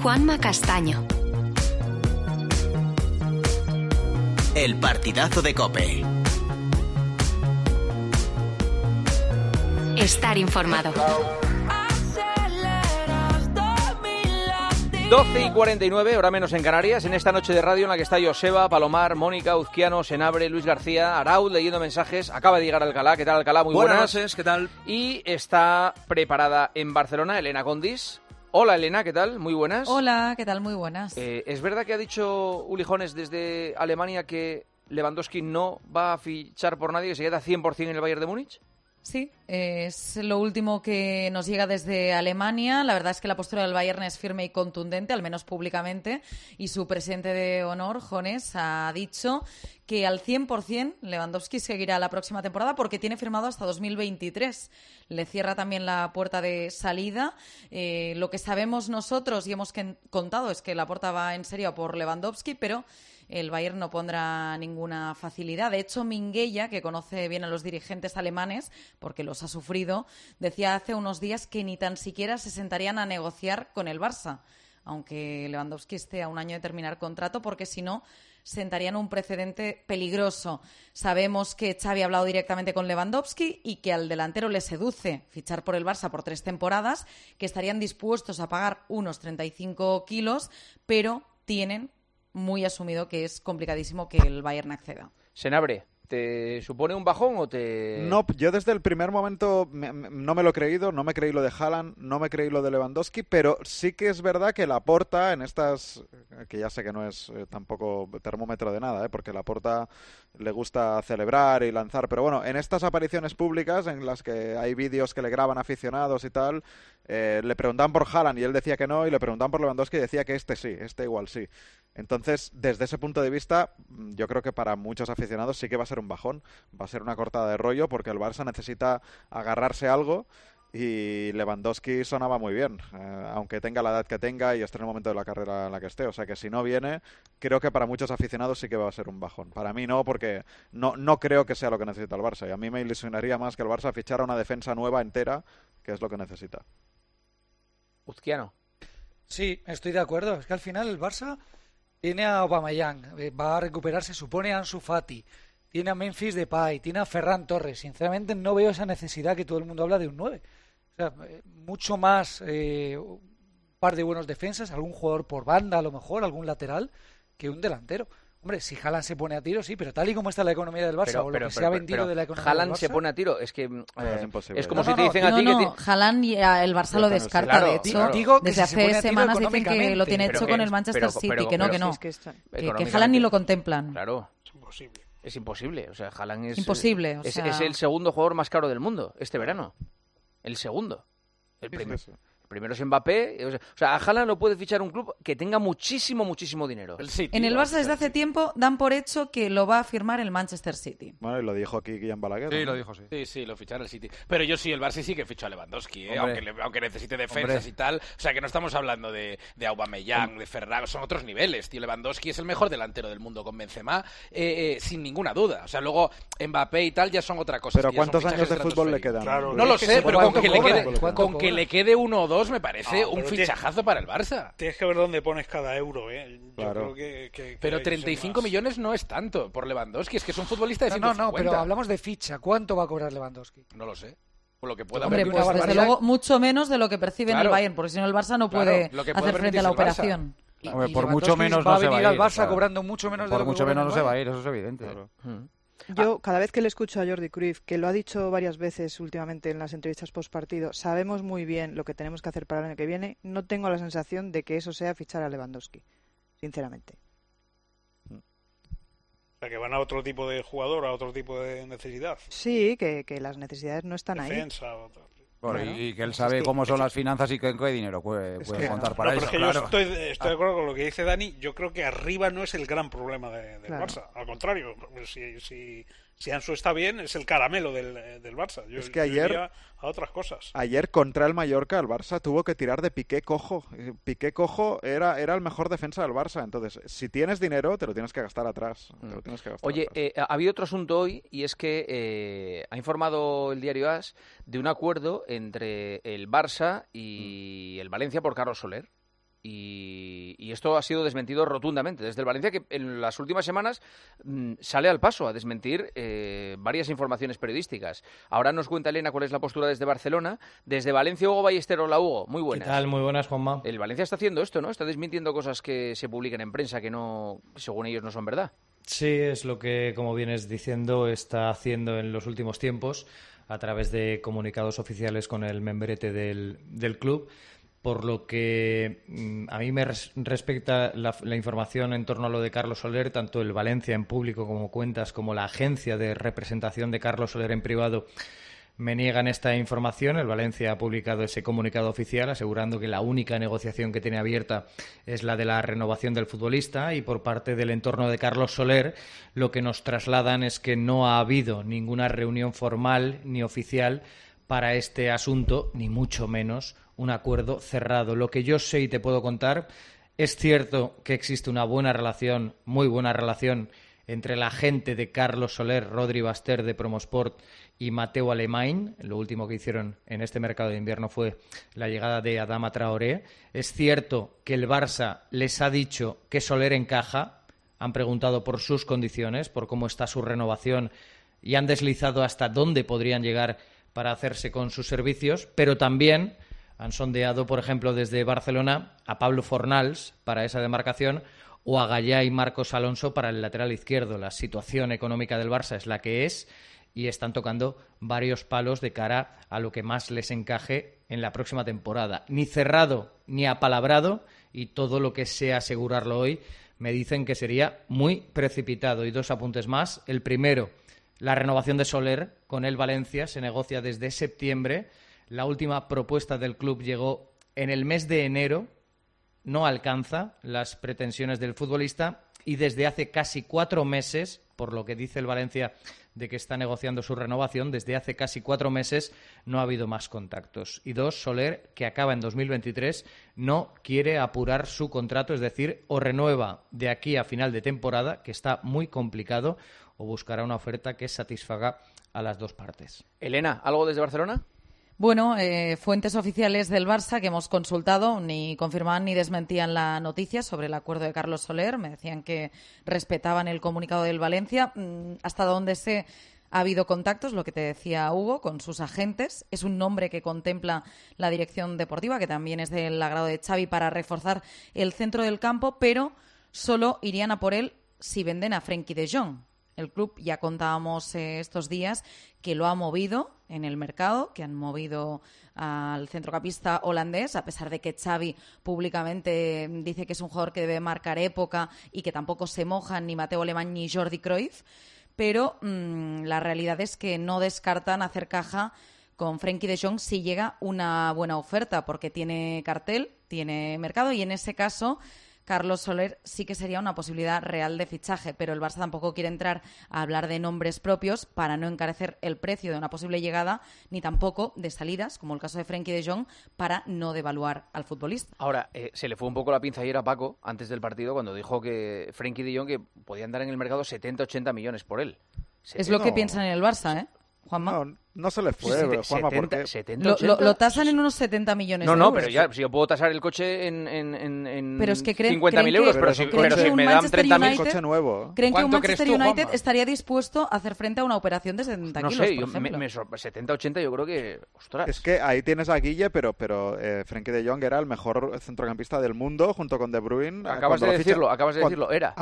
Juanma Castaño. El partidazo de COPE. Estar informado. 12:49, hora menos en Canarias, en esta noche de radio en la que está Joseba, Palomar, Mónica, Uzquiano, Senabre, Luis García, Arauz leyendo mensajes. Acaba de llegar Alcalá. ¿Qué tal, Alcalá? Muy buenas. Buenas noches, ¿qué tal? Y está preparada en Barcelona Elena Condis. Hola, Elena, ¿qué tal? Muy buenas. Hola, ¿qué tal? Muy buenas. ¿Es verdad que ha dicho Ulijones desde Alemania que Lewandowski no va a fichar por nadie, que se queda 100% en el Bayern de Múnich? Sí, es lo último que nos llega desde Alemania. La verdad es que la postura del Bayern es firme y contundente, al menos públicamente, y su presidente de honor, Jones, ha dicho que al 100% Lewandowski seguirá la próxima temporada porque tiene firmado hasta 2023. Le cierra también la puerta de salida. Lo que sabemos nosotros y hemos contado es que Laporta va en serio por Lewandowski, pero el Bayern no pondrá ninguna facilidad. De hecho, Minguella, que conoce bien a los dirigentes alemanes, porque los ha sufrido, decía hace unos días que ni tan siquiera se sentarían a negociar con el Barça, aunque Lewandowski esté a un año de terminar contrato, porque si no, sentarían un precedente peligroso. Sabemos que Xavi ha hablado directamente con Lewandowski y que al delantero le seduce fichar por el Barça por 3 temporadas, que estarían dispuestos a pagar unos 35 kilos, pero tienen muy asumido que es complicadísimo que el Bayern acceda. Senabre, ¿te supone un bajón o te...? No, yo desde el primer momento no me lo he creído, no me creí lo de Haaland, no me creí lo de Lewandowski, pero sí que es verdad que Laporta en estas, que ya sé que no es tampoco termómetro de nada, porque Laporta le gusta celebrar y lanzar, pero bueno, en estas apariciones públicas en las que hay vídeos que le graban aficionados y tal, le preguntaban por Haaland y él decía que no, y le preguntaban por Lewandowski y decía que este sí, este igual sí. Entonces, desde ese punto de vista, yo creo que para muchos aficionados sí que va a ser un bajón, va a ser una cortada de rollo porque el Barça necesita agarrarse a algo y Lewandowski sonaba muy bien, aunque tenga la edad que tenga y esté en el momento de la carrera en la que esté. O sea que si no viene, creo que para muchos aficionados sí que va a ser un bajón. Para mí no, porque no creo que sea lo que necesita el Barça. Y a mí me ilusionaría más que el Barça fichara una defensa nueva entera, que es lo que necesita. Uzquiano. Sí, estoy de acuerdo. Es que al final el Barça tiene a Aubameyang, va a recuperarse, supone a Ansu Fati, tiene a Memphis Depay, tiene a Ferran Torres. Sinceramente no veo esa necesidad que todo el mundo habla de un 9. O sea, mucho más un par de buenos defensas, algún jugador por banda a lo mejor, algún lateral, que un delantero. Hombre, si Haaland se pone a tiro, sí, pero tal y como está la economía del Barça, o lo que se ha vendido de la economía Haaland del Barça... se pone a tiro, es que es imposible. es como si te dicen a ti que... Haaland y el Barça lo descarta, claro, de hecho. claro. Digo que desde si se pone hace a tiro semanas dicen que lo tiene hecho con el Manchester City, que no. Que Haaland ni lo contemplan. Claro. Es imposible. O sea, Haaland es... Imposible. Es el segundo jugador más caro del mundo este verano. El segundo. El primero es Mbappé. O sea, a Haaland lo puede fichar un club que tenga muchísimo dinero. En el Barça desde hace tiempo dan por hecho que lo va a firmar el Manchester City. Bueno, y lo dijo aquí Guillem Balaguer. Sí, ¿no? lo dijo, sí. Sí, lo fichará el City. Pero yo sí, el Barça sí que fichó a Lewandowski, aunque necesite defensas y tal. O sea, que no estamos hablando de Aubameyang, de Ferran, son otros niveles, tío. Lewandowski es el mejor delantero del mundo con Benzema, sin ninguna duda. O sea, luego Mbappé y tal ya son otra cosa. Pero ¿cuántos años de fútbol le quedan? Claro, no lo sé, pero con que le quede 1 o 2 me parece un fichajazo para el Barça. Tienes que ver dónde pones cada euro, Claro. Yo creo que pero 35 millones no es tanto por Lewandowski, es que es un futbolista de 150. No, pero hablamos de ficha. ¿Cuánto va a cobrar Lewandowski? No lo sé. Por lo que pueda Hombre, haber. pues desde luego mucho menos de lo que percibe en el Bayern, porque si no el Barça no puede hacer frente a la operación. Hombre, por mucho menos va no se va a ir. al Barça cobrando mucho menos de lo que por mucho menos no se va a ir, eso es evidente. Claro. Yo, cada vez que le escucho a Jordi Cruyff, que lo ha dicho varias veces últimamente en las entrevistas postpartido, sabemos muy bien lo que tenemos que hacer para el año que viene, no tengo la sensación de que eso sea fichar a Lewandowski, sinceramente. O sea, que van a otro tipo de jugador, a otro tipo de necesidad. Sí, que las necesidades no están Defensa, ahí. Bueno, Claro. y que él sabe cómo son las finanzas y qué dinero puede contar para eso. Pero es que yo estoy de acuerdo con lo que dice Dani. Yo creo que arriba no es el gran problema del Barça. Al contrario, si Ansu está bien, es el caramelo del Barça. Yo iría a otras cosas. Ayer contra el Mallorca, el Barça tuvo que tirar de Piqué Cojo. Piqué Cojo era el mejor defensa del Barça. Entonces, si tienes dinero, te lo tienes que gastar atrás. Oye, ha habido otro asunto hoy, y es que ha informado el diario AS de un acuerdo entre el Barça y el Valencia por Carlos Soler. Y esto ha sido desmentido rotundamente desde el Valencia, que en las últimas semanas sale al paso a desmentir varias informaciones periodísticas. Ahora nos cuenta Elena cuál es la postura desde Barcelona. Desde Valencia, Hugo Ballester. Hola, Hugo. Muy buenas. ¿Qué tal? Muy buenas, Juanma. El Valencia está haciendo esto, ¿no? Está desmintiendo cosas que se publican en prensa que no, según ellos, no son verdad. Sí, es lo que, como vienes diciendo, está haciendo en los últimos tiempos a través de comunicados oficiales con el membrete del club. Por lo que a mí me respecta la información en torno a lo de Carlos Soler, tanto el Valencia en público como cuentas, como la agencia de representación de Carlos Soler en privado, me niegan esta información. El Valencia ha publicado ese comunicado oficial asegurando que la única negociación que tiene abierta es la de la renovación del futbolista, y por parte del entorno de Carlos Soler lo que nos trasladan es que no ha habido ninguna reunión formal ni oficial para este asunto, ni mucho menos un acuerdo cerrado. Lo que yo sé y te puedo contar, es cierto que existe una buena relación, muy buena relación, entre la gente de Carlos Soler, Rodri Baster de Promosport y Mateu Alemany. Lo último que hicieron en este mercado de invierno fue la llegada de Adama Traoré. Es cierto que el Barça les ha dicho que Soler encaja, han preguntado por sus condiciones, por cómo está su renovación, y han deslizado hasta dónde podrían llegar para hacerse con sus servicios, pero también han sondeado, por ejemplo, desde Barcelona a Pablo Fornals para esa demarcación, o a Gallá y Marcos Alonso para el lateral izquierdo. La situación económica del Barça es la que es, y están tocando varios palos de cara a lo que más les encaje en la próxima temporada. Ni cerrado ni apalabrado, y todo lo que sea asegurarlo hoy me dicen que sería muy precipitado. Y dos apuntes más. El primero, la renovación de Soler con el Valencia se negocia desde septiembre. La última propuesta del club llegó en el mes de enero. No alcanza las pretensiones del futbolista, y desde hace casi 4 meses, por lo que dice el Valencia de que está negociando su renovación, desde hace casi 4 meses no ha habido más contactos. Y dos, Soler, que acaba en 2023, no quiere apurar su contrato, es decir, o renueva de aquí a final de temporada, que está muy complicado, o buscará una oferta que satisfaga a las dos partes. Elena, ¿algo desde Barcelona? Bueno, fuentes oficiales del Barça que hemos consultado ni confirmaban ni desmentían la noticia sobre el acuerdo de Carlos Soler. Me decían que respetaban el comunicado del Valencia. Hasta donde sé, ha habido contactos, lo que te decía Hugo, con sus agentes. Es un nombre que contempla la dirección deportiva, que también es del agrado de Xavi, para reforzar el centro del campo, pero solo irían a por él si venden a Frenkie de Jong. El club, ya contábamos estos días, que lo ha movido en el mercado, que han movido al centrocampista holandés, a pesar de que Xavi públicamente dice que es un jugador que debe marcar época y que tampoco se mojan ni Mateu Alemany ni Jordi Cruyff. Pero la realidad es que no descartan hacer caja con Frenkie de Jong si llega una buena oferta, porque tiene cartel, tiene mercado, y en ese caso Carlos Soler sí que sería una posibilidad real de fichaje, pero el Barça tampoco quiere entrar a hablar de nombres propios para no encarecer el precio de una posible llegada, ni tampoco de salidas, como el caso de Frenkie de Jong, para no devaluar al futbolista. Ahora, se le fue un poco la pinza ayer a Paco, antes del partido, cuando dijo que Frenkie de Jong que podía andar en el mercado 70-80 millones por él. Es lo que piensan en el Barça, ¿eh? Juanma. No se le fue, Juanma, porque... 70, lo tasan en unos 70 millones de euros. No, pero ya, si yo puedo tasar el coche en pero es que 50.000 euros, pero si me dan 30.000... coche nuevo. ¿Creen que un Manchester United estaría dispuesto a hacer frente a una operación de 70 kilos, por ejemplo? 70-80 yo creo que... Ostras. Es que ahí tienes a Guille, pero Frenkie de Jong era el mejor centrocampista del mundo, junto con De Bruyne. Acabas de decirlo, era.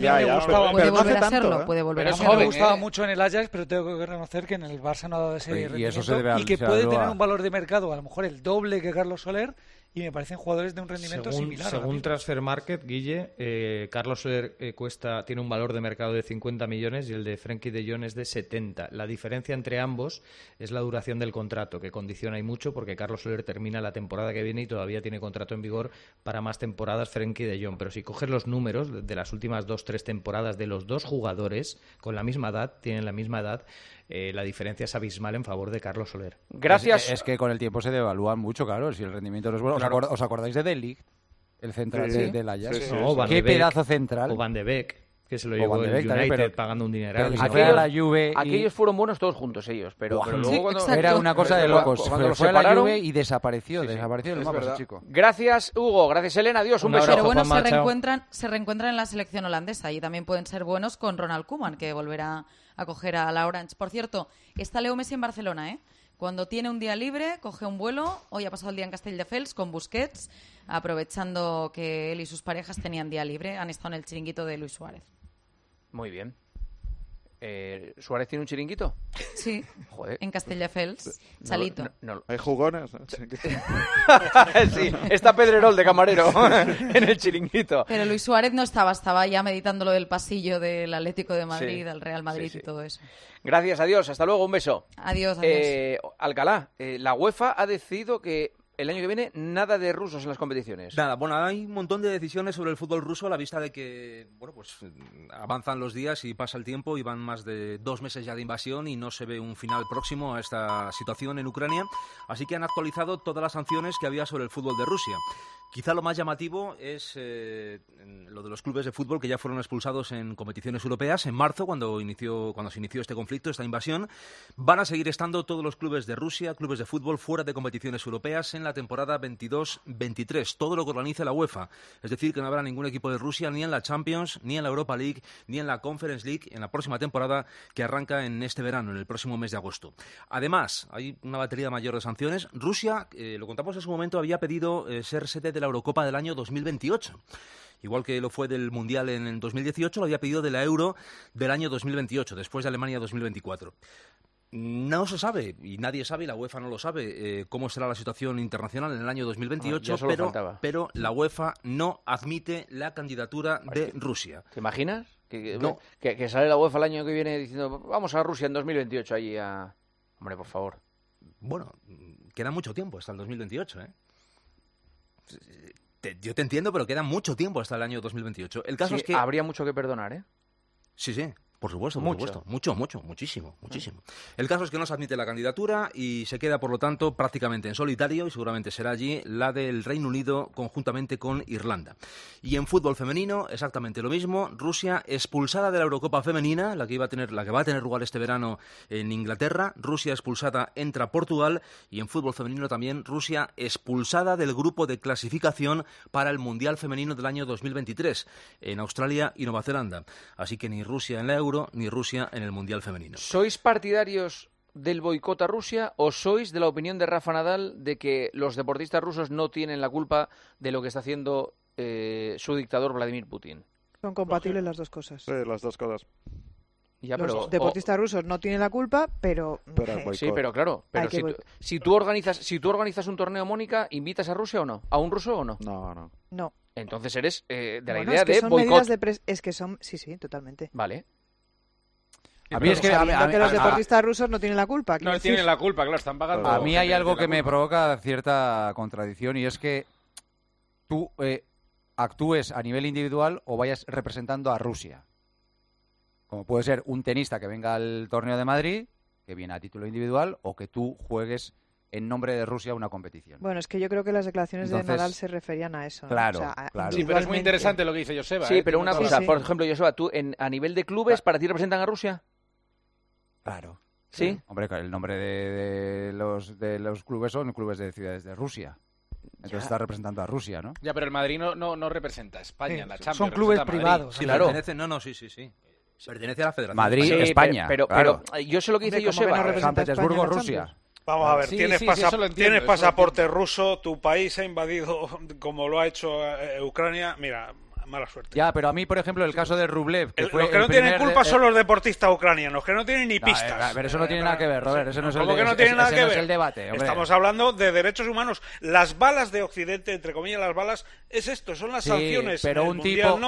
Puede volver a serlo, puede volver a serlo. Me gustaba mucho en el Ajax, pero tengo que reconocer que en el Barça no ha dado ese rendimiento. Y que puede tener un valor de mercado a lo mejor el doble que Carlos Soler, y me parecen jugadores de un rendimiento similar. Según Transfer Market, Guille, Carlos Soler tiene un valor de mercado de 50 millones y el de Frenkie de Jong es de 70. La diferencia entre ambos es la duración del contrato, que condiciona y mucho, porque Carlos Soler termina la temporada que viene y todavía tiene contrato en vigor para más temporadas Frenkie de Jong. Pero si coges los números de las últimas 2-3 temporadas de los dos jugadores con la misma edad, tienen la misma edad, la diferencia es abismal en favor de Carlos Soler. Gracias. Es que con el tiempo se devalúan mucho, claro, si el rendimiento no es bueno. Claro. ¿Os acordáis de De Ligt? El central del Ajax. No, ¿Qué pedazo central? O Van de Beek. que se lo llevó el United pagando un dineral. Aquellos fueron buenos todos juntos ellos, pero luego cuando... Era una cosa de locos. Cuando fue a la Juve y desapareció del mapa ese chico. Gracias, Hugo. Gracias, Elena. Adiós. Un beso. Pero bueno, se reencuentran en la selección holandesa y también pueden ser buenos con Ronald Koeman, que volverá a coger a la Orange. Por cierto, está Leo Messi en Barcelona, ¿eh? Cuando tiene un día libre, coge un vuelo. Hoy ha pasado el día en Castelldefels con Busquets, aprovechando que él y sus parejas tenían día libre. Han estado en el chiringuito de Luis Suárez. Muy bien. ¿Suárez tiene un chiringuito? Sí, joder. En Castelldefels, Chalito. ¿Hay jugones? Sí, está Pedrerol de camarero en el chiringuito. Pero Luis Suárez no estaba ya meditando lo del pasillo del Atlético de Madrid, del Real Madrid y todo eso. Gracias, adiós, hasta luego, un beso. Adiós. Alcalá, la UEFA ha decidido que el año que viene nada de rusos en las competiciones. Nada, bueno, hay un montón de decisiones sobre el fútbol ruso a la vista de que, bueno, pues avanzan los días y pasa el tiempo y van más de 2 meses ya de invasión y no se ve un final próximo a esta situación en Ucrania, así que han actualizado todas las sanciones que había sobre el fútbol de Rusia. Quizá lo más llamativo es lo de los clubes de fútbol que ya fueron expulsados en competiciones europeas en marzo, cuando se inició este conflicto, esta invasión. Van a seguir estando todos los clubes de Rusia, clubes de fútbol fuera de competiciones europeas en la temporada 22-23, todo lo que organiza la UEFA. Es decir, que no habrá ningún equipo de Rusia ni en la Champions, ni en la Europa League, ni en la Conference League en la próxima temporada que arranca en este verano, en el próximo mes de agosto. Además, hay una batería mayor de sanciones. Rusia, lo contamos en su momento, había pedido ser sede de la Eurocopa del año 2028. Igual que lo fue del Mundial en el 2018, lo había pedido de la Euro del año 2028, después de Alemania 2024. No se sabe, y nadie sabe, y la UEFA no lo sabe, cómo será la situación internacional en el año 2028, pero la UEFA no admite la candidatura de Rusia. ¿Te imaginas? No. Que sale la UEFA el año que viene diciendo, vamos a Rusia en 2028 allí a... Hombre, por favor. Bueno, queda mucho tiempo hasta el 2028, ¿eh? Yo te entiendo, pero queda mucho tiempo hasta el año 2028. El caso es que... Habría mucho que perdonar, ¿eh? Sí. Por supuesto. Muchísimo. El caso es que no se admite la candidatura y se queda, por lo tanto, prácticamente en solitario, y seguramente será allí la del Reino Unido conjuntamente con Irlanda. Y en fútbol femenino, exactamente lo mismo. Rusia expulsada de la Eurocopa femenina, la que va a tener lugar este verano en Inglaterra. Rusia expulsada, entra Portugal. Y en fútbol femenino también, Rusia expulsada del grupo de clasificación para el Mundial Femenino del año 2023 en Australia y Nueva Zelanda. Así que ni Rusia en la Euro ni Rusia en el Mundial Femenino. ¿Sois partidarios del boicot a Rusia o sois de la opinión de Rafa Nadal de que los deportistas rusos no tienen la culpa de lo que está haciendo su dictador Vladimir Putin? Son compatibles las dos cosas. Sí, las dos cosas. Los deportistas rusos no tienen la culpa, pero sí, pero claro, pero si tú organizas un torneo, Mónica, ¿invitas a Rusia o no? ¿A un ruso o no? No. Entonces eres de la idea es que de son boicot. Es que son, sí, totalmente. Vale. A mí es que los deportistas rusos no tienen la culpa. No tienen la culpa, claro, están pagando. A mí hay algo que me provoca cierta contradicción y es que tú actúes a nivel individual o vayas representando a Rusia. Como puede ser un tenista que venga al torneo de Madrid, que viene a título individual, o que tú juegues en nombre de Rusia una competición. Bueno, es que yo creo que las declaraciones de Nadal se referían a eso, ¿no? Claro, claro. Sí, pero es muy interesante lo que dice Joseba. Sí, pero una cosa, por ejemplo, Joseba, tú a nivel de clubes, ¿para ti representan a Rusia? Claro. ¿Sí? Hombre, el nombre de los clubes son clubes de ciudades de Rusia. Entonces está representando a Rusia, ¿no? Ya, pero el Madrid no representa a España en la Champions. Son clubes privados. Sí, claro. Sí. Pertenece a la Federación. Madrid, España. Pero yo sé lo que dice Joseba. San Petersburgo, Rusia. Vamos a ver, tienes pasaporte ruso, tu país ha invadido como lo ha hecho Ucrania. Mira, mala suerte. Ya, pero a mí, por ejemplo, el caso de Rublev... Los que no tienen culpa son los deportistas ucranianos, que no tienen ni pistas. Pero eso no tiene nada que ver, Robert. Eso no es ¿Cómo que no tiene nada que ver? Es el debate, hombre. Estamos hablando de derechos humanos. Las balas de Occidente, entre comillas, las balas, es esto, son las sanciones. Pero un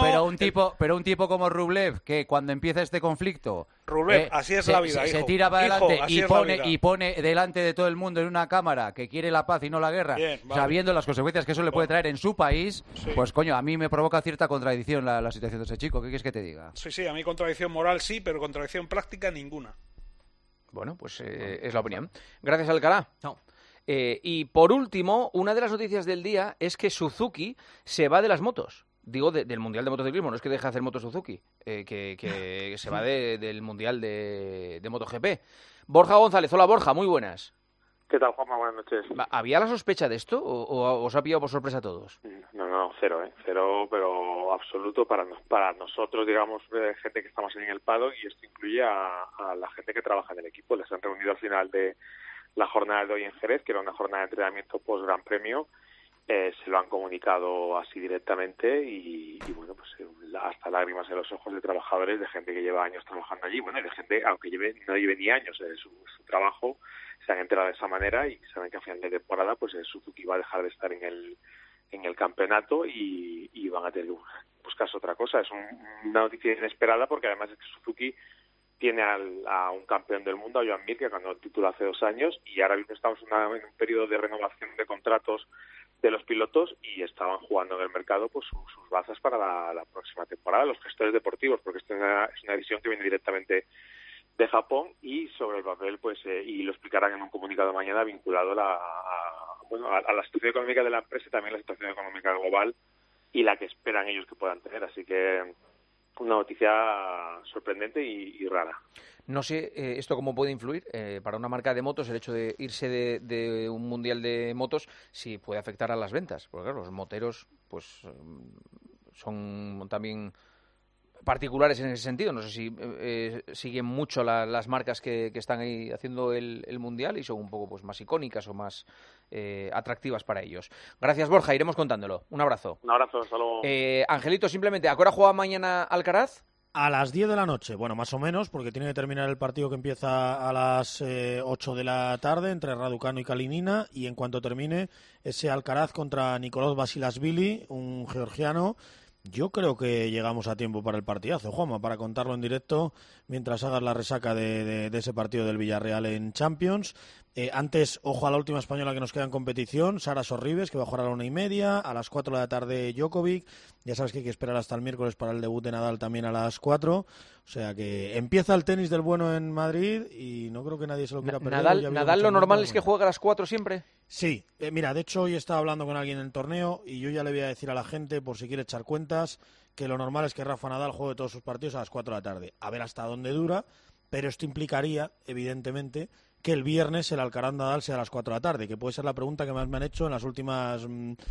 tipo como Rublev, que cuando empieza este conflicto... Rublev, así es la vida, se tira para adelante y pone delante de todo el mundo en una cámara que quiere la paz y no la guerra, sabiendo las consecuencias que eso le puede traer en su país, pues coño, a mí me provoca cierta contradicción la situación de ese chico. ¿Qué quieres que te diga? Sí, a mí contradicción moral sí, pero contradicción práctica ninguna. Bueno, pues es la opinión. Gracias, Alcalá. No. Y por último, una de las noticias del día es que Suzuki se va de las motos. Digo, del Mundial de Motociclismo, no es que deje de hacer Moto Suzuki, que se va del Mundial de MotoGP. Borja González, hola Borja, muy buenas. ¿Qué tal, Juanma? Buenas noches. ¿Había la sospecha de esto o os ha pillado por sorpresa a todos? No, cero, cero, pero absoluto para nosotros, digamos, gente que estamos en el paddock, y esto incluye a la gente que trabaja en el equipo. Les han reunido al final de la jornada de hoy en Jerez, que era una jornada de entrenamiento post Gran Premio. Se lo han comunicado así directamente y bueno, pues hasta lágrimas en los ojos de trabajadores, de gente que lleva años trabajando allí, bueno, y de gente, aunque no lleve ni años en su trabajo, se han enterado de esa manera y saben que a final de temporada pues Suzuki va a dejar de estar en el campeonato y van a tener que buscarse otra cosa. Es una noticia inesperada, porque además es que Suzuki tiene a un campeón del mundo, a Joan Mir, que ganó el título hace 2 años, y ahora mismo estamos en un periodo de renovación de contratos de los pilotos, y estaban jugando en el mercado pues sus bazas para la próxima temporada, los gestores deportivos, porque esta es una decisión que viene directamente de Japón, y sobre el papel pues y lo explicarán en un comunicado mañana vinculado a la situación económica de la empresa y también la situación económica global y la que esperan ellos que puedan tener. Así que una noticia sorprendente y rara. No sé esto cómo puede influir para una marca de motos, el hecho de irse de un mundial de motos, si puede afectar a las ventas, porque claro, los moteros pues son también particulares en ese sentido. No sé si siguen mucho las marcas que están ahí haciendo el mundial y son un poco pues más icónicas o más atractivas para ellos. Gracias, Borja, iremos contándolo. Un abrazo. Un abrazo, hasta luego. Angelito, simplemente, ¿a qué hora juega mañana Alcaraz? A las 10 de la noche, bueno, más o menos, porque tiene que terminar el partido, que empieza a las 8 de la tarde entre Raducanu y Kalinina, y en cuanto termine ese Alcaraz contra Nicolás Basilashvili, un georgiano. Yo creo que llegamos a tiempo para el partidazo, Juanma, para contarlo en directo mientras hagas la resaca de ese partido del Villarreal en Champions. Antes, ojo a la última española que nos queda en competición, Sara Sorribes, que va a jugar a la 1:30, a las 4 de la tarde Djokovic. Ya sabes que hay que esperar hasta el miércoles para el debut de Nadal también a las 4. O sea que empieza el tenis del bueno en Madrid y no creo que nadie se lo quiera perder. ¿Nadal lo normal es que juegue a las 4 siempre? Sí, mira, de hecho hoy estaba hablando con alguien en el torneo y yo ya le voy a decir a la gente, por si quiere echar cuentas, que lo normal es que Rafa Nadal juegue todos sus partidos a las 4 de la tarde. A ver hasta dónde dura, pero esto implicaría, evidentemente, que el viernes el Alcaraz Nadal sea a las 4 de la tarde, que puede ser la pregunta que más me han hecho en las últimas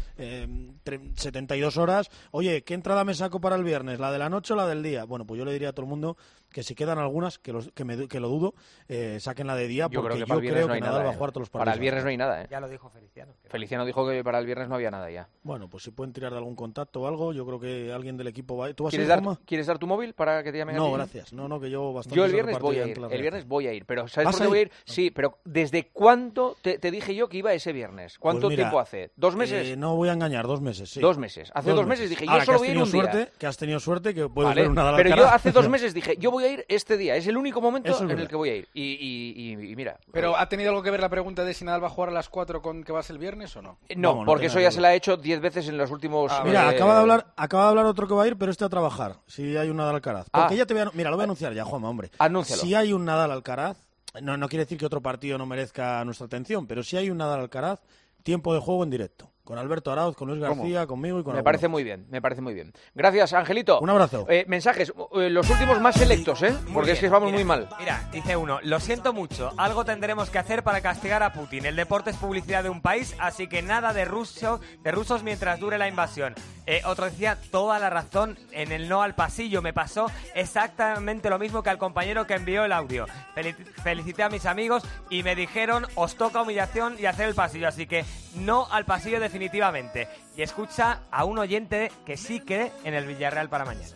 72 horas. Oye, ¿qué entrada me saco para el viernes? ¿La de la noche o la del día? Bueno, pues yo le diría a todo el mundo que si quedan algunas, que lo dudo, saquen la de día, porque yo creo que Nadal va a jugar todos los partidos. Para el viernes no hay nada, Ya lo dijo Feliciano. Feliciano dijo que para el viernes no había nada ya. Bueno, pues si pueden tirar de algún contacto o algo, yo creo que alguien del equipo va. ¿Tú vas ¿Quieres dar tu móvil para que te llamen a ti? No, gracias. No, que yo bastante. Yo el viernes voy a ir. Pero ¿sabes por qué voy a ir? Sí, pero ¿desde cuándo te dije yo que iba ese viernes? ¿Cuánto tiempo hace? ¿2 meses? No voy a engañar, 2 meses, sí. 2 meses. Hace 2 meses dije, yo solo voy a ir un día. Que has tenido suerte, que puedes ver una de las Pero yo hace 2 meses dije, yo voy a ir este día. Es el único momento en el que voy a ir. Y mira. ¿Pero ha tenido algo que ver la pregunta de si Nadal va a jugar a las 4 con que vas el viernes o no? No, porque eso ya se la ha hecho 10 veces en los últimos... Mira, acaba de hablar otro que va a ir, pero este a trabajar, si hay un Nadal Alcaraz. Porque ya te voy a... Mira, lo voy a anunciar ya, Juanma, hombre. Anúncialo. Si hay un Nadal Alcaraz, no quiere decir que otro partido no merezca nuestra atención, pero si hay un Nadal Alcaraz, tiempo de juego en directo. Con Alberto Arauz, con Luis García, conmigo y con Me parece muy bien. Gracias, Angelito. Un abrazo. Mensajes, los últimos más selectos, porque es que vamos muy mal. Mira, dice uno, lo siento mucho, algo tendremos que hacer para castigar a Putin. El deporte es publicidad de un país, así que nada de rusos mientras dure la invasión. Otro decía, toda la razón en el no al pasillo. Me pasó exactamente lo mismo que al compañero que envió el audio. Felicité a mis amigos y me dijeron, os toca humillación y hacer el pasillo, así que no al pasillo definitivamente. Y escucha a un oyente que sí cree en el Villarreal para mañana.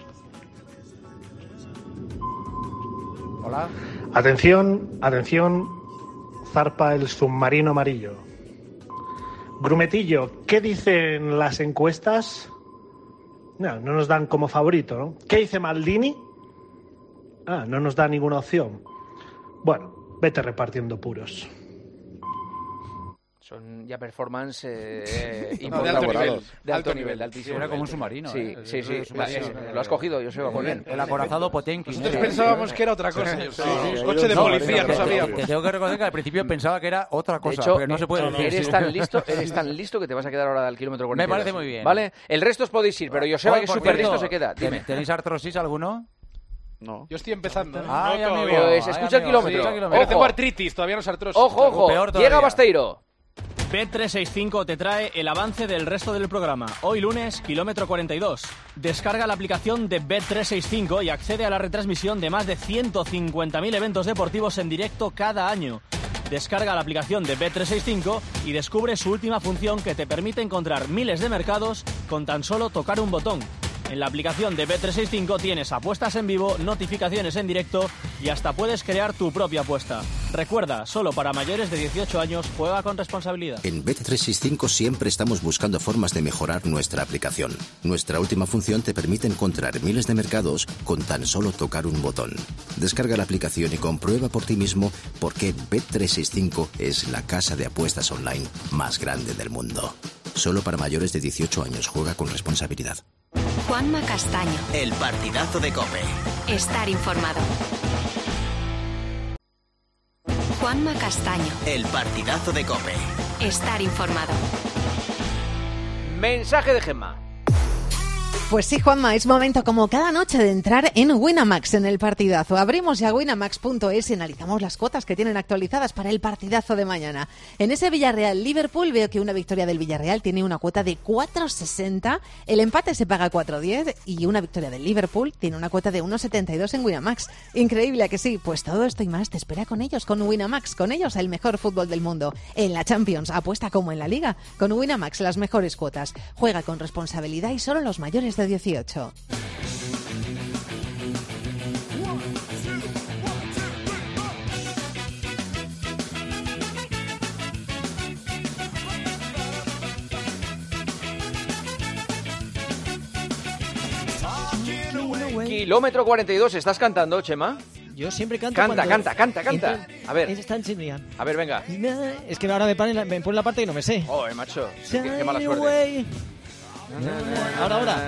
Hola. Atención, zarpa el submarino amarillo. Grumetillo, ¿qué dicen las encuestas? No nos dan como favorito, ¿no? ¿Qué dice Maldini? No nos da ninguna opción. Bueno, vete repartiendo puros. Son ya performance de alto nivel, de altísimo. Era como un submarino. Sí. Lo has cogido, Joseba, muy bien. El acorazado Potenkin. Nosotros pensábamos que era otra cosa. Coche de policía, no sabíamos. Te tengo que reconocer que al principio pensaba que era otra cosa, de hecho, pero no se puede decir. Eres tan listo que te vas a quedar ahora al kilómetro 42. Me parece muy bien. ¿Vale? El resto os podéis ir, pero Joseba, que es súper listo, se queda. Dime. ¿Tenéis artrosis alguno? No. Yo estoy empezando. Pues escucha el kilómetro. Pero tengo artritis, todavía no es artrosis. Ojo. Llega Basteiro. Bet365 te trae el avance del resto del programa. Hoy lunes, kilómetro 42. Descarga la aplicación de Bet365 y accede a la retransmisión de más de 150.000 eventos deportivos en directo cada año. Descarga la aplicación de Bet365 y descubre su última función que te permite encontrar miles de mercados con tan solo tocar un botón. En la aplicación de Bet365 tienes apuestas en vivo, notificaciones en directo y hasta puedes crear tu propia apuesta. Recuerda, solo para mayores de 18 años, juega con responsabilidad. En Bet365 siempre estamos buscando formas de mejorar nuestra aplicación. Nuestra última función te permite encontrar miles de mercados con tan solo tocar un botón. Descarga la aplicación y comprueba por ti mismo por qué Bet365 es la casa de apuestas online más grande del mundo. Solo para mayores de 18 años, juega con responsabilidad. Juanma Castaño. El partidazo de COPE. Estar informado. Juanma Castaño. El partidazo de COPE. Estar informado. Mensaje de Gemma. Pues sí, Juanma, es momento como cada noche de entrar en Winamax en el partidazo. Abrimos ya winamax.es y analizamos las cuotas que tienen actualizadas para el partidazo de mañana. En ese Villarreal-Liverpool veo que una victoria del Villarreal tiene una cuota de 4,60, el empate se paga 4,10 y una victoria del Liverpool tiene una cuota de 1,72 en Winamax. Increíble, ¿a que sí? Pues todo esto y más te espera con ellos, con Winamax, con ellos el mejor fútbol del mundo. En la Champions, apuesta como en la Liga. Con Winamax las mejores cuotas. Juega con responsabilidad y solo los mayores de 18. Kilómetro 42, ¿estás cantando, Chema? Yo siempre canto. Canta. A ver. A ver, venga. Es que ahora me pone la parte que no me sé. Macho. Qué mala suerte. Ahora.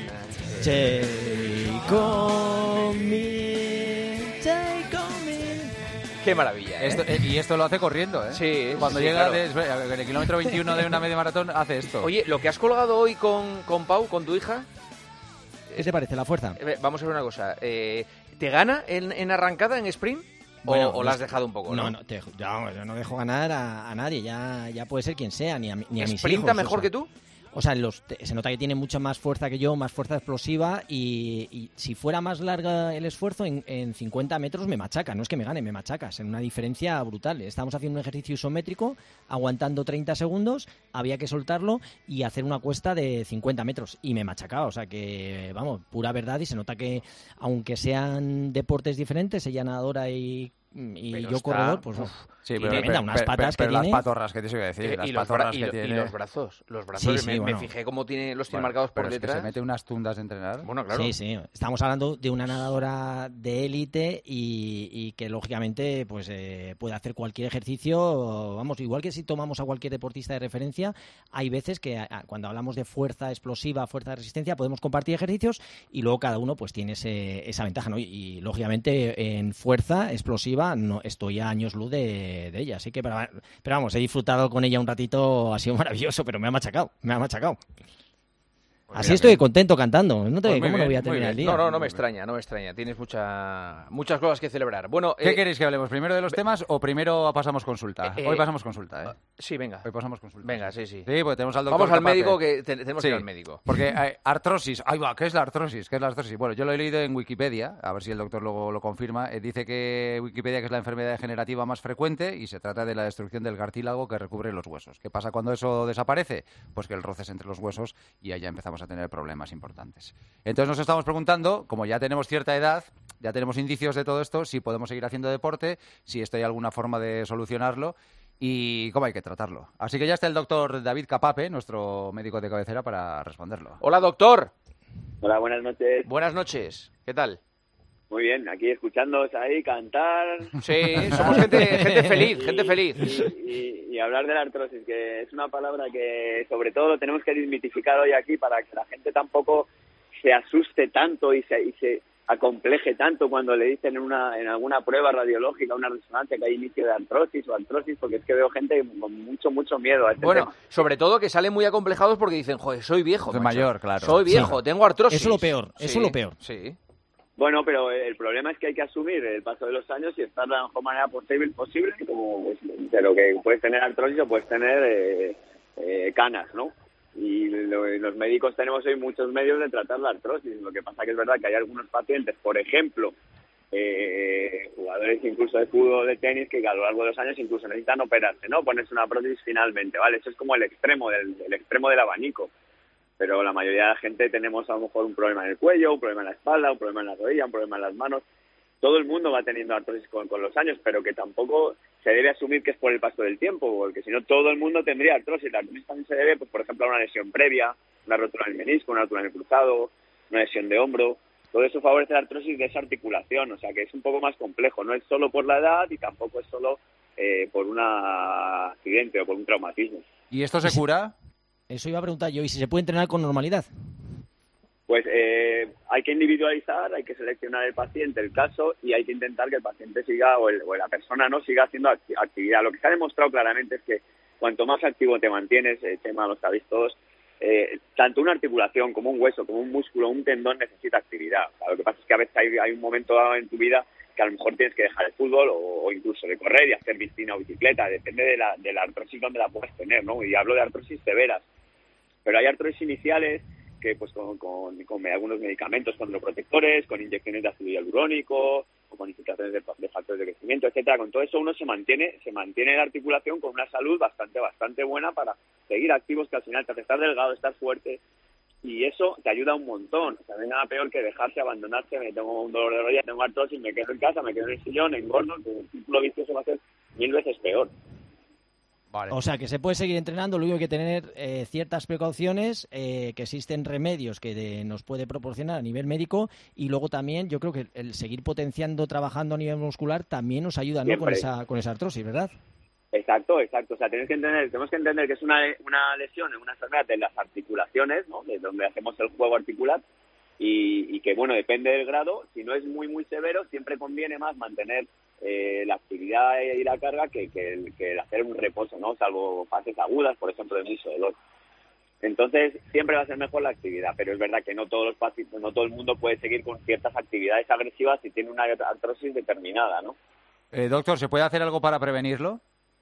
Take on me. Qué maravilla, ¿eh? Y esto lo hace corriendo, ¿eh? Sí. Cuando llega en el kilómetro 21 de una media maratón, hace esto. Oye, lo que has colgado hoy con Pau, con tu hija... ¿Qué te parece la fuerza? Vamos a ver una cosa. ¿Te gana en arrancada, en sprint? Bueno, ¿O la has dejado un poco? No, yo no dejo ganar a nadie. Ya puede ser quien sea, ni a mis hijos. ¿Sprinta mejor que tú? O sea, se nota que tiene mucha más fuerza que yo, más fuerza explosiva y si fuera más larga el esfuerzo, en 50 metros me machaca. No es que me gane, me machacas. En una diferencia brutal. Estamos haciendo un ejercicio isométrico, aguantando 30 segundos, había que soltarlo y hacer una cuesta de 50 metros. Y me machacaba. O sea que, vamos, pura verdad. Y se nota que, aunque sean deportes diferentes, ella nadadora y yo corredor, pues sí, tremenda, unas patas que tiene. Las patorras, que te iba a decir, las patorras que tiene. Y los brazos, sí, me fijé cómo los tiene marcados por detrás. Que se mete unas tundas de entrenar. Bueno, claro. Sí, estamos hablando de una nadadora de élite y que lógicamente pues puede hacer cualquier ejercicio, vamos, igual que si tomamos a cualquier deportista de referencia, hay veces que cuando hablamos de fuerza explosiva, fuerza de resistencia, podemos compartir ejercicios y luego cada uno pues tiene esa ventaja, ¿no? Y lógicamente en fuerza explosiva no estoy a años luz de ella, así que pero vamos, he disfrutado con ella un ratito, ha sido maravilloso, pero me ha machacado. Así estoy contento cantando. ¿Cómo no voy a terminar el día? No me extraña. Tienes muchas cosas que celebrar. Bueno, ¿qué queréis que hablemos? ¿Primero de los temas o primero pasamos consulta? Hoy pasamos consulta, ¿eh? Sí, venga. Hoy pasamos consulta. Venga, sí. Sí, porque tenemos al doctor. Vamos al médico, que tenemos que ir al médico. Porque artrosis. Ahí va, ¿qué es la artrosis? Bueno, yo lo he leído en Wikipedia, a ver si el doctor luego lo confirma. Dice que Wikipedia que es la enfermedad degenerativa más frecuente y se trata de la destrucción del cartílago que recubre los huesos. ¿Qué pasa cuando eso desaparece? Pues que el roce es entre los huesos y ahí ya empezamos a tener problemas importantes. Entonces nos estamos preguntando, como ya tenemos cierta edad, ya tenemos indicios de todo esto, si podemos seguir haciendo deporte, si esto hay alguna forma de solucionarlo y cómo hay que tratarlo. Así que ya está el doctor David Capape, nuestro médico de cabecera, para responderlo. Hola, doctor. Hola, buenas noches. Buenas noches. ¿Qué tal? Muy bien, aquí escuchándoos ahí cantar. Sí, somos gente feliz. Y hablar de la artrosis, que es una palabra que sobre todo lo tenemos que desmitificar hoy aquí para que la gente tampoco se asuste tanto y se acompleje tanto cuando le dicen en alguna prueba radiológica, una resonancia, que hay inicio de artrosis, porque es que veo gente con mucho miedo a este tema. Sobre todo que salen muy acomplejados porque dicen, joder, soy viejo. Soy mayor, claro. Soy viejo, sí. Tengo artrosis. Eso es lo peor. Sí. Bueno, pero el problema es que hay que asumir el paso de los años y estar de la mejor manera posible, pero que puedes tener artrosis o puedes tener canas, ¿no? Y los médicos tenemos hoy muchos medios de tratar la artrosis. Lo que pasa que es verdad que hay algunos pacientes, por ejemplo, jugadores incluso de fútbol, de tenis, que a lo largo de los años incluso necesitan operarse, ¿no? Ponerse una prótesis finalmente, ¿vale? Eso es como el extremo del abanico. Pero la mayoría de la gente tenemos a lo mejor un problema en el cuello, un problema en la espalda, un problema en la rodilla, un problema en las manos. Todo el mundo va teniendo artrosis con los años, pero que tampoco se debe asumir que es por el paso del tiempo, porque si no todo el mundo tendría artrosis. La artrosis también se debe, pues, por ejemplo, a una lesión previa, una rotura del menisco, una rotura en el cruzado, una lesión de hombro. Todo eso favorece la artrosis de esa articulación, o sea que es un poco más complejo. No es solo por la edad y tampoco es solo por un accidente o por un traumatismo. ¿Y esto se cura? Eso iba a preguntar yo, ¿y si se puede entrenar con normalidad? Pues hay que individualizar, hay que seleccionar el paciente, el caso, y hay que intentar que el paciente siga, o la persona no siga haciendo actividad. Lo que se ha demostrado claramente es que cuanto más activo te mantienes, tema lo sabéis todos, tanto una articulación como un hueso, como un músculo, un tendón necesita actividad. O sea, lo que pasa es que a veces hay un momento dado en tu vida que a lo mejor tienes que dejar el fútbol o incluso de correr y hacer piscina o bicicleta, depende de la artrosis donde la puedes tener, ¿no? Y hablo de artrosis severas. Pero hay artrosis iniciales que pues con algunos medicamentos condroprotectores, con inyecciones de ácido hialurónico, o con infiltraciones de factores de crecimiento, etcétera. Con todo eso uno se mantiene la articulación con una salud bastante buena para seguir activos, que al final te hace estar delgado, estar fuerte, y eso te ayuda un montón. O sea, no hay nada peor que dejarse, abandonarse, me tengo un dolor de rodilla, tengo artrosis, me quedo en casa, me quedo en el sillón, engordo, el círculo vicioso va a ser 1000 veces peor. Vale. O sea, que se puede seguir entrenando, lo único que hay que tener ciertas precauciones, que existen remedios que nos puede proporcionar a nivel médico, y luego también yo creo que el seguir potenciando, trabajando a nivel muscular también nos ayuda, ¿no? con esa artrosis, ¿verdad? Exacto. O sea, tenemos que entender que es una lesión, una enfermedad de las articulaciones, ¿no? De donde hacemos el juego articular, y que, bueno, depende del grado. Si no es muy severo, siempre conviene más mantener la actividad y la carga que el hacer un reposo, ¿no? Salvo fases agudas, por ejemplo, de mucho dolor. Entonces, siempre va a ser mejor la actividad, pero es verdad que no todo el mundo puede seguir con ciertas actividades agresivas si tiene una artrosis determinada, ¿no? Doctor, ¿se puede hacer algo para prevenirlo?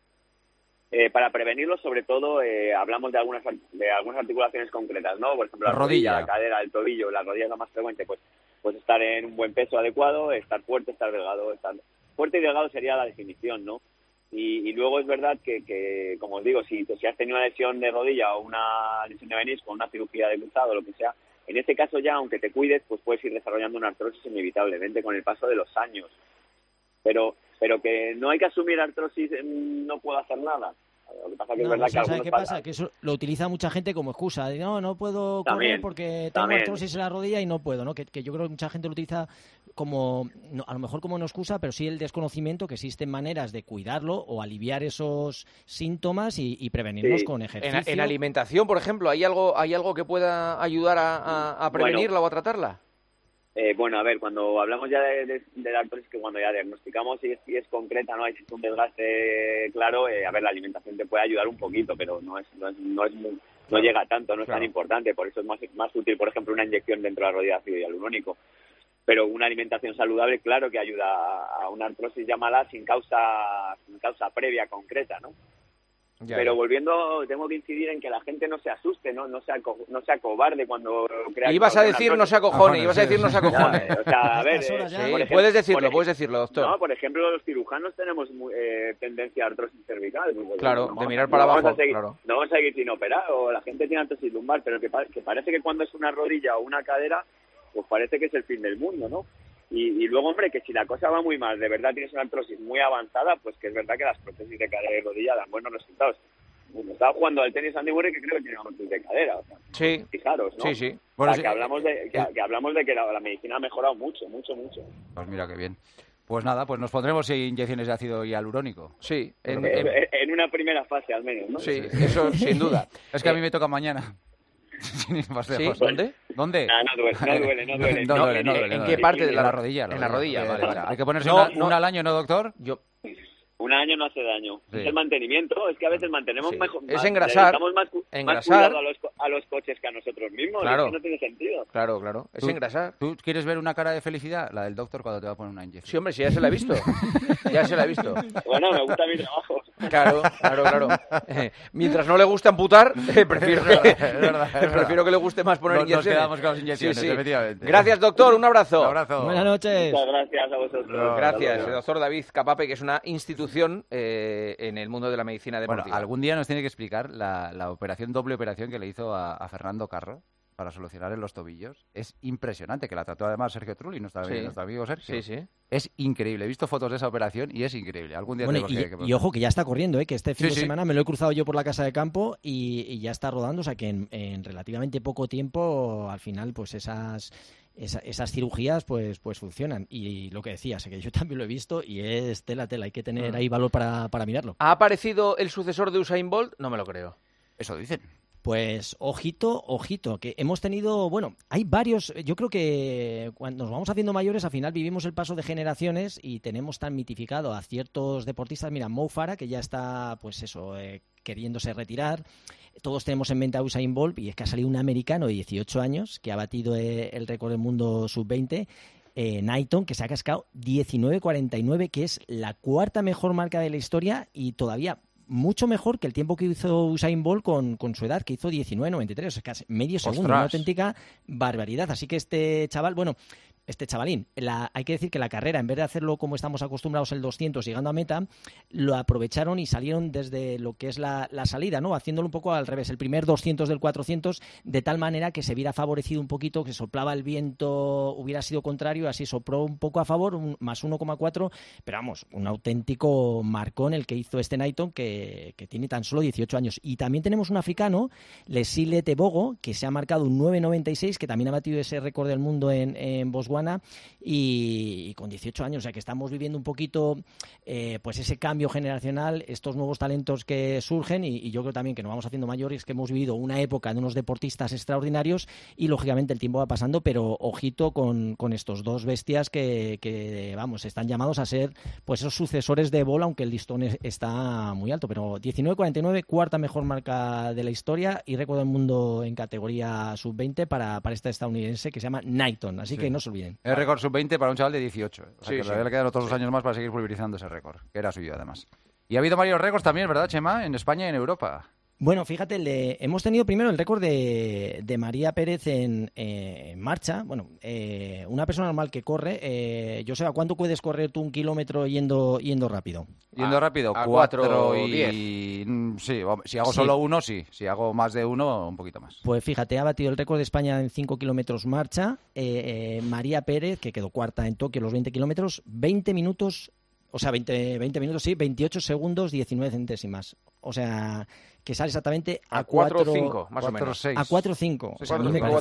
Para prevenirlo, sobre todo, hablamos de algunas articulaciones concretas, ¿no? Por ejemplo, la rodilla, la cadera, el tobillo. La rodilla es la más frecuente, pues estar en un buen peso adecuado, estar fuerte, estar delgado. Fuerte y delgado sería la definición, ¿no? Y luego es verdad que, como os digo, si has tenido una lesión de rodilla o una lesión de menisco, una cirugía de cruzado, lo que sea, en este caso ya, aunque te cuides, pues puedes ir desarrollando una artrosis inevitablemente con el paso de los años. Pero que no hay que asumir artrosis, no puedo hacer nada. Lo que pasa que es verdad que ¿sabes qué pasa? Que eso lo utiliza mucha gente como excusa. De, no puedo correr porque tengo artrosis en la rodilla y no puedo, ¿no? Que yo creo que mucha gente lo utiliza como, no, a lo mejor como una excusa, pero sí el desconocimiento que existen maneras de cuidarlo o aliviar esos síntomas y prevenirlos con ejercicio. En alimentación, por ejemplo, ¿hay algo que pueda ayudar a prevenirla o a tratarla? Bueno, a ver, cuando hablamos ya de la artrosis, que cuando ya diagnosticamos si es concreta, no hay un desgaste claro, a ver, la alimentación te puede ayudar un poquito, pero no llega tanto, no es tan importante, por eso es más útil, por ejemplo, una inyección dentro de la rodilla de ácido hialurónico. Pero una alimentación saludable, claro que ayuda a una artrosis, llámala, sin causa previa concreta, ¿no? Pero volviendo, tengo que incidir en que la gente no se asuste, no sea cobarde cuando crea. Ibas a decir no se acojone, o sea, a ver, puedes decirlo, doctor. No, por ejemplo, los cirujanos tenemos tendencia a artrosis cervical. Claro, de mirar para abajo, claro. No vamos a seguir sin operar, o la gente tiene artrosis lumbar, pero que parece que cuando es una rodilla o una cadera, pues parece que es el fin del mundo, ¿no? Y luego, hombre, que si la cosa va muy mal, de verdad tienes una artrosis muy avanzada, pues que es verdad que las prótesis de cadera y rodilla dan buenos resultados. estaba jugando al tenis Andy Murray, que creo que tiene una de cadera. O sea, sí. Fijaros, ¿no? Sí, sí. Bueno, que hablamos de que la medicina ha mejorado mucho. Pues mira qué bien. Pues nada, pues nos pondremos inyecciones de ácido hialurónico. Sí. En una primera fase, al menos, ¿no? Sí, eso sin duda. Es que a mí me toca mañana. ¿Sí? ¿Dónde? ¿Dónde? No duele. ¿En qué parte de la rodilla? En la rodilla, vale. Hay que ponerse una al año, ¿no, doctor? Un año no hace daño. Sí. Es el mantenimiento. Es que a veces mantenemos mejor. Es engrasar. Dedicamos más cuidado a los coches que a nosotros mismos. Claro. Es que no tiene sentido. Claro. Es engrasar. ¿Tú quieres ver una cara de felicidad? La del doctor cuando te va a poner una inyección. Sí, hombre, sí, ya se la he visto. Bueno, me gusta mi trabajo. Claro. Mientras no le guste amputar, prefiero que le guste más poner inyecciones. Nos quedamos con las inyecciones, efectivamente. Gracias, doctor. Un abrazo. Buenas noches. Muchas gracias a vosotros. Gracias, el doctor David Capape, que es una institución en el mundo de la medicina deportiva. Bueno, algún día nos tiene que explicar la doble operación que le hizo a Fernando Carro para solucionar en los tobillos. Es impresionante, que la trató además Sergio Trulli, nuestro amigo Sergio. Sí. Es increíble. He visto fotos de esa operación y es increíble. Algún día y ojo, que ya está corriendo, que este fin de semana me lo he cruzado yo por la casa de campo y ya está rodando, o sea que en relativamente poco tiempo, al final, pues esas cirugías pues funcionan. Y lo que decías, que yo también lo he visto y es tela, hay que tener ahí valor para mirarlo. ¿Ha aparecido el sucesor de Usain Bolt? No me lo creo. Eso dicen. Pues ojito, que hemos tenido, hay varios, yo creo que cuando nos vamos haciendo mayores al final vivimos el paso de generaciones y tenemos tan mitificado a ciertos deportistas. Mira, Mo Farah, que ya está queriéndose retirar. Todos tenemos en mente a Usain Bolt y es que ha salido un americano de 18 años que ha batido el récord del mundo sub-20. Knighton, que se ha cascado 19.49, que es la cuarta mejor marca de la historia y todavía mucho mejor que el tiempo que hizo Usain Bolt con su edad, que hizo 19.93, o sea, casi medio segundo, una auténtica barbaridad. Así que este chavalín, hay que decir que la carrera, en vez de hacerlo como estamos acostumbrados el 200 llegando a meta, lo aprovecharon y salieron desde lo que es la salida, ¿no? Haciéndolo un poco al revés, el primer 200 del 400, de tal manera que se viera favorecido un poquito, que soplaba el viento, hubiera sido contrario, así sopló un poco a favor, más 1,4, pero vamos, un auténtico marcón el que hizo este Knighton, que tiene tan solo 18 años. Y también tenemos un africano, Lesile Tebogo, que se ha marcado un 9,96, que también ha batido ese récord del mundo en Botswana, y con 18 años, o sea que estamos viviendo un poquito pues ese cambio generacional, estos nuevos talentos que surgen y yo creo también que nos vamos haciendo mayores, que hemos vivido una época de unos deportistas extraordinarios y lógicamente el tiempo va pasando, pero ojito con estos dos bestias que vamos, están llamados a ser pues esos sucesores de Bolt, aunque el listón está muy alto, pero 19.49, cuarta mejor marca de la historia y récord del mundo en categoría sub-20 para este estadounidense que se llama Knighton, así que no se olviden. El récord sub-20 para un chaval de 18. O sea que todavía le quedan otros 2 años más para seguir pulverizando ese récord, que era suyo además. Y ha habido varios récords también, ¿verdad, Chema? En España y en Europa. Bueno, fíjate, hemos tenido primero el récord de María Pérez en marcha. Bueno, una persona normal que corre, Joseba, ¿cuánto puedes correr tú 1 kilómetro yendo rápido? Yendo rápido, 4 y 10. Sí, si hago solo uno, sí. Si hago más de uno, un poquito más. Pues fíjate, ha batido el récord de España en 5 kilómetros marcha. María Pérez, que quedó cuarta en Tokio los 20 kilómetros, 20 minutos... O sea, 20 minutos, sí, 28 segundos, 19 centésimas. O sea, que sale exactamente a 4.5, más o menos. A 4.5. Sí,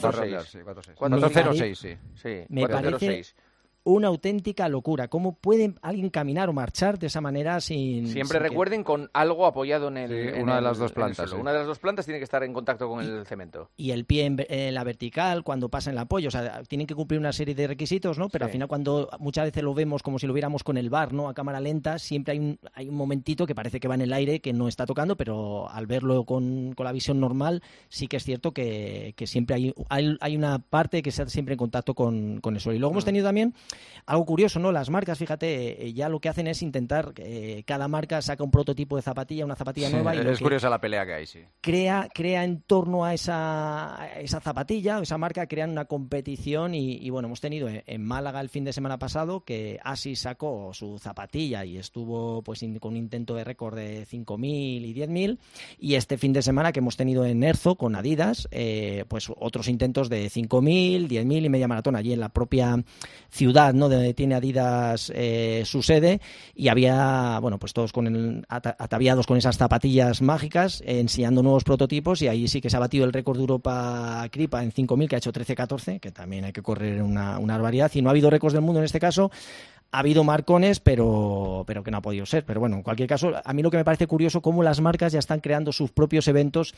4.06, sí. Me parece una auténtica locura. ¿Cómo puede alguien caminar o marchar de esa manera sin... Siempre recuerden con algo apoyado en una de las dos plantas. Una de las dos plantas tiene que estar en contacto con el cemento. Y el pie en la vertical cuando pasa en el apoyo. O sea, tienen que cumplir una serie de requisitos, ¿no? Pero al final cuando muchas veces lo vemos como si lo viéramos con el VAR, ¿no? A cámara lenta, siempre hay un momentito que parece que va en el aire, que no está tocando, pero al verlo con la visión normal, sí que es cierto que siempre hay una parte que está siempre en contacto con el suelo. Y luego hemos tenido también algo curioso, ¿no? Las marcas, fíjate, ya lo que hacen es intentar, cada marca saca un prototipo de zapatilla, una zapatilla nueva. Y es curiosa la pelea que hay, sí. Crea en torno a esa zapatilla, esa marca, crean una competición y bueno, hemos tenido en Málaga el fin de semana pasado que Asics sacó su zapatilla y estuvo pues con un intento de récord de 5.000 y 10.000 y este fin de semana que hemos tenido en Erzo con Adidas, pues otros intentos de 5.000, 10.000 y media maratón allí en la propia ciudad ciudad, ¿no?, donde tiene Adidas su sede, y había, bueno, pues todos ataviados con esas zapatillas mágicas, enseñando nuevos prototipos, y ahí sí que se ha batido el récord de Europa Kripa en 5.000, que ha hecho 13-14, que también hay que correr una barbaridad, y no ha habido récords del mundo en este caso. Ha habido marcones, pero que no ha podido ser. Pero bueno, en cualquier caso, a mí lo que me parece curioso cómo las marcas ya están creando sus propios eventos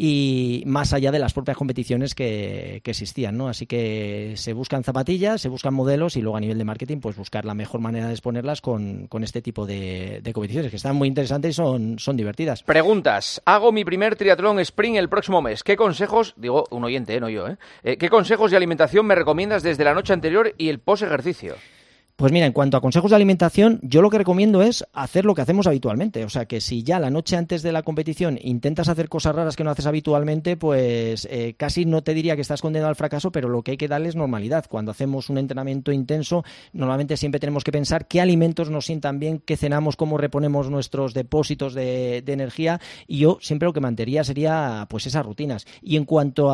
y más allá de las propias competiciones que existían, ¿no? Así que se buscan zapatillas, se buscan modelos y luego a nivel de marketing, pues buscar la mejor manera de exponerlas con este tipo de competiciones, que están muy interesantes y son divertidas. Preguntas. Hago mi primer triatlón sprint el próximo mes. ¿Qué consejos, digo un oyente, no yo, qué consejos de alimentación me recomiendas desde la noche anterior y el post-ejercicio? Pues mira, en cuanto a consejos de alimentación, yo lo que recomiendo es hacer lo que hacemos habitualmente. O sea, que si ya la noche antes de la competición intentas hacer cosas raras que no haces habitualmente, pues casi no te diría que estás condenado al fracaso, pero lo que hay que darle es normalidad. Cuando hacemos un entrenamiento intenso, normalmente siempre tenemos que pensar qué alimentos nos sientan bien, qué cenamos, cómo reponemos nuestros depósitos de energía, y yo siempre lo que mantendría sería pues esas rutinas. Y en cuanto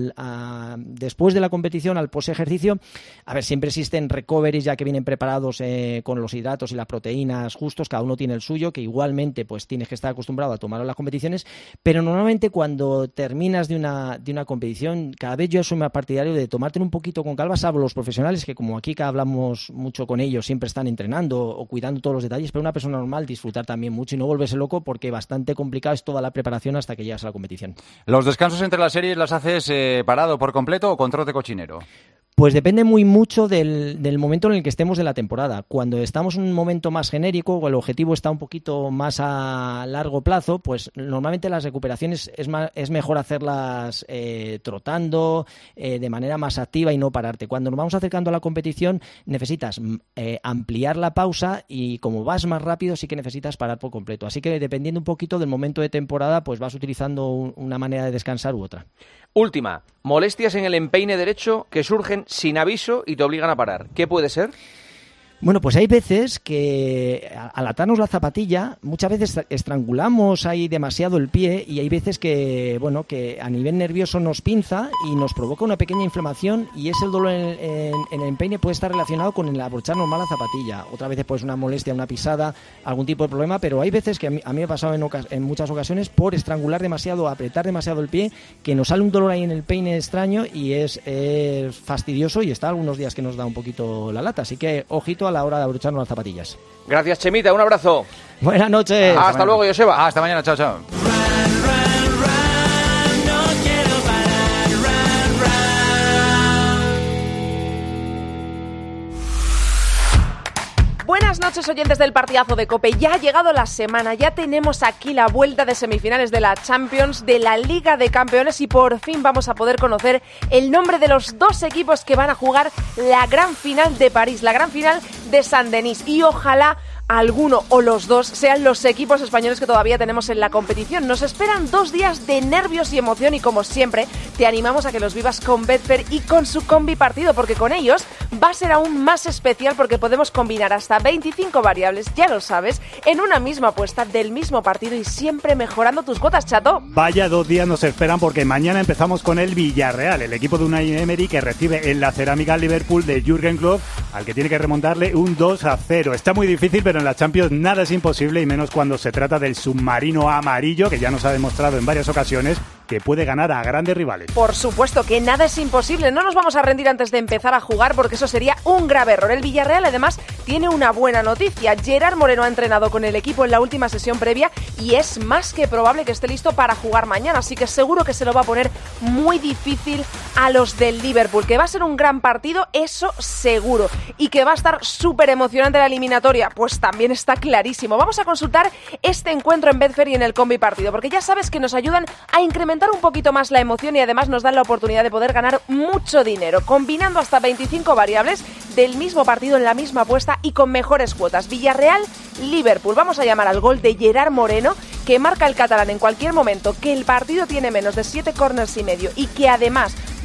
después de la competición, al post-ejercicio, a ver, siempre existen recoveries ya que vienen preparados con los hidratos y las proteínas justos, cada uno tiene el suyo, que igualmente pues tienes que estar acostumbrado a tomarlo en las competiciones, pero normalmente cuando terminas de una competición, cada vez yo soy más partidario de tomártelo un poquito con calma, salvo los profesionales, que como aquí que hablamos mucho con ellos, siempre están entrenando o cuidando todos los detalles, pero una persona normal disfrutar también mucho y no volverse loco, porque bastante complicado es toda la preparación hasta que llegas a la competición. ¿Los descansos entre las series las haces parado por completo o con trote cochinero? Pues depende muy mucho del momento en el que estemos de la temporada. Cuando estamos en un momento más genérico o el objetivo está un poquito más a largo plazo, pues normalmente las recuperaciones es mejor hacerlas trotando, de manera más activa y no pararte. Cuando nos vamos acercando a la competición necesitas ampliar la pausa y como vas más rápido sí que necesitas parar por completo. Así que dependiendo un poquito del momento de temporada, pues vas utilizando una manera de descansar u otra. Última, molestias en el empeine derecho que surgen sin aviso y te obligan a parar. ¿Qué puede ser? Bueno, pues hay veces que al atarnos la zapatilla, muchas veces estrangulamos ahí demasiado el pie y hay veces que, bueno, que a nivel nervioso nos pinza y nos provoca una pequeña inflamación y ese dolor en el empeine puede estar relacionado con el abrochar normal la zapatilla. Otra vez pues una molestia, una pisada, algún tipo de problema, pero hay veces que a mí me ha pasado en muchas ocasiones por estrangular demasiado, apretar demasiado el pie, que nos sale un dolor ahí en el peine extraño y es fastidioso y está algunos días que nos da un poquito la lata. Así que ojito a la hora de abrocharnos las zapatillas. Gracias, Chemita, un abrazo. Buenas noches. Hasta luego, Joseba. Hasta mañana, chao, chao. Buenas noches, oyentes del partidazo de COPE. Ya ha llegado la semana, ya tenemos aquí la vuelta de semifinales de la Champions, de la Liga de Campeones y por fin vamos a poder conocer el nombre de los dos equipos que van a jugar la gran final de París, la gran final de Saint-Denis y ojalá alguno o los dos sean los equipos españoles que todavía tenemos en la competición. Nos esperan 2 días de nervios y emoción y como siempre te animamos a que los vivas con Betfair y con su combi partido porque con ellos va a ser aún más especial porque podemos combinar hasta 25 variables, ya lo sabes, en una misma apuesta del mismo partido y siempre mejorando tus cuotas, Chato. Vaya 2 días nos esperan porque mañana empezamos con el Villarreal, el equipo de Unai Emery que recibe en la cerámica Liverpool de Jürgen Klopp, al que tiene que remontarle un 2-0. Está muy difícil, pero en la Champions nada es imposible y menos cuando se trata del submarino amarillo que ya nos ha demostrado en varias ocasiones que puede ganar a grandes rivales. Por supuesto que nada es imposible, no nos vamos a rendir antes de empezar a jugar porque eso sería un grave error. El Villarreal además tiene una buena noticia, Gerard Moreno ha entrenado con el equipo en la última sesión previa y es más que probable que esté listo para jugar mañana, así que seguro que se lo va a poner muy difícil a los del Liverpool, que va a ser un gran partido, eso seguro, y que va a estar súper emocionante la eliminatoria, pues también está clarísimo. Vamos a consultar este encuentro en Betfair y en el combi partido, porque ya sabes que nos ayudan a incrementar un poquito más la emoción y además nos dan la oportunidad de poder ganar mucho dinero, combinando hasta 25 variables del mismo partido en la misma apuesta y con mejores cuotas. Villarreal-Liverpool. Vamos a llamar al gol de Gerard Moreno, que marca el catalán en cualquier momento, que el partido tiene menos de 7 corners y medio y que además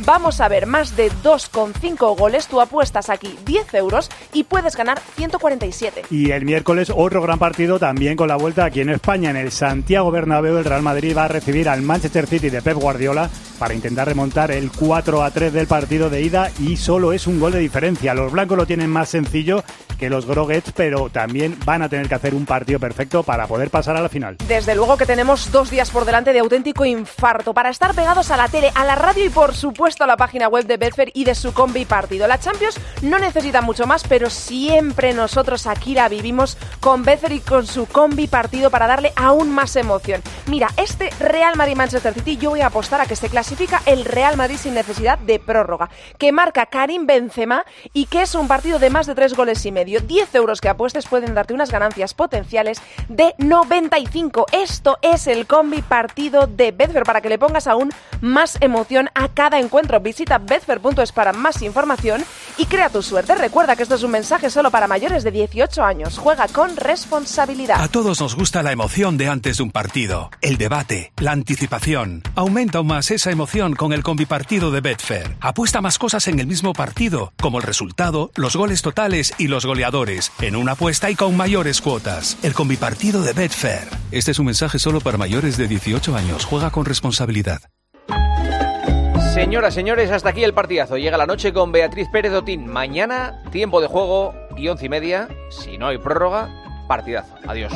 Vamos a ver más de 2,5 goles. Tú apuestas aquí 10 euros y puedes ganar 147. Y el miércoles otro gran partido también con la vuelta aquí en España. En el Santiago Bernabéu el Real Madrid va a recibir al Manchester City de Pep Guardiola para intentar remontar el 4-3 del partido de ida y solo es un gol de diferencia. Los blancos lo tienen más sencillo que los groguets, pero también van a tener que hacer un partido perfecto para poder pasar a la final. Desde luego que tenemos 2 días por delante de auténtico infarto para estar pegados a la tele, a la radio y por supuesto a la página web de Betfair y de su combi partido. La Champions no necesita mucho más, pero siempre nosotros aquí la vivimos con Betfair y con su combi partido para darle aún más emoción. Mira, este Real Madrid-Manchester City yo voy a apostar a que se clasifica el Real Madrid sin necesidad de prórroga, que marca Karim Benzema y que es un partido de más de 3 goles y medio. 10 euros que apuestes pueden darte unas ganancias potenciales de 95. Esto es el combi partido de Betfair para que le pongas aún más emoción a cada encuentro. Visita betfair.es para más información y crea tu suerte. Recuerda que esto es un mensaje solo para mayores de 18 años. Juega con responsabilidad. A todos nos gusta la emoción de antes de un partido, el debate, la anticipación. Aumenta aún más esa emoción con el combi partido de Betfair. Apuesta más cosas en el mismo partido, como el resultado, los goles totales y los goleadores, en una apuesta y con mayores cuotas. El combi partido de Betfair. Este es un mensaje solo para mayores de 18 años. Juega con responsabilidad. Señoras, señores, hasta aquí el partidazo. Llega la noche con Beatriz Pérez Otín. Mañana, tiempo de juego y 11:30. Si no hay prórroga, partidazo. Adiós.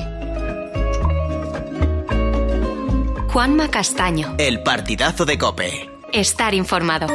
Juanma Castaño. El partidazo de COPE. Estar informado.